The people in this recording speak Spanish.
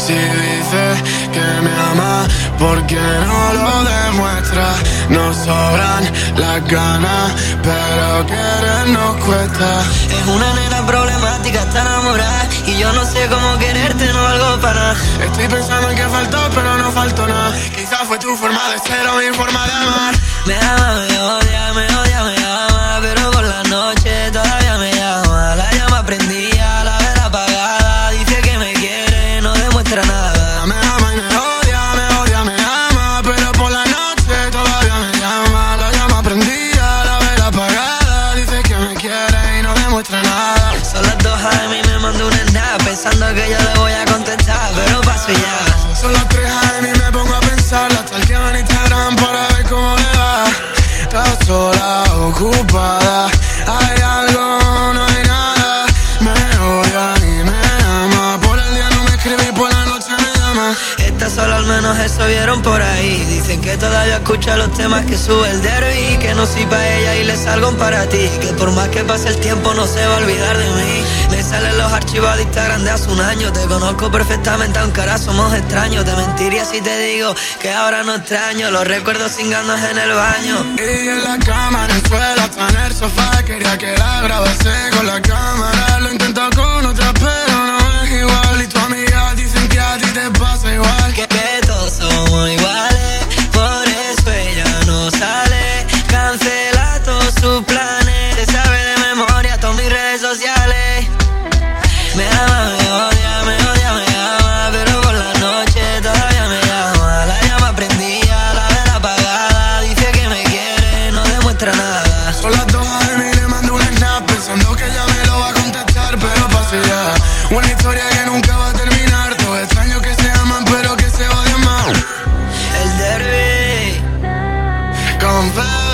Si dice que me ama, ¿por qué no lo demuestra? Nos sobran las ganas, pero querernos cuesta. Es una nena problemática, está enamorada, y yo no sé cómo quererte, no valgo para nada. Estoy pensando en que faltó, pero no faltó nada. Quizás fue tu forma de ser o mi forma de amar. Me ama, me odia, me odia, me ama, pero por la noche todavía me llama. La llama prendida, la vela apagada, dice que me quiere, no demuestra nada. Me ama y me odia, me odia, me ama, pero por la noche todavía me llama. La llama prendida, la vela apagada, dice que me quiere y no demuestra nada. Son las 2 AM y me mandó una nada, pensando que yo le voy a contestar, pero paso ya. Son las 3 AM y me pongo a pensar, la stalkeo en Instagram para ver cómo le va. Está sola, ocupada, hay algo, no hay nada. Me odia y me ama, por el día no me escribe y por la noche me llama. Esta sola al menos eso vieron por ahí. Dicen que todavía escucha los temas que sube el Derby, que no soy pa' ella y le salgo un para ti, que por más que pase el tiempo no se va a olvidar de mí. Me salen los archivos de Instagram de hace un año. Te conozco perfectamente aunque ahora somos extraños. Te mentiría si te digo que ahora no extraño los recuerdos sin ganas en el baño. Y en la cama, en el suelo, hasta en el sofá. Quería que la grabase con la cámara. Lo intento con otra pero no es igual. Y tu amiga dicen que a ti te pasa igual. Que todos somos iguales, por eso ella no sale. Cancela todos sus planes, se sabe de memoria todas mis redes sociales. Me ama, me odia, me odia, me ama, pero por la noche todavía me llama. La llama prendida, la vela apagada, dice que me quiere, no demuestra nada. Son las 2 AM y le mando un snap pensando que ella me lo va a contestar, pero pasé ya. Una historia que nunca va a terminar. Dos extraños que se aman pero que se odian más. El Derby. Confía.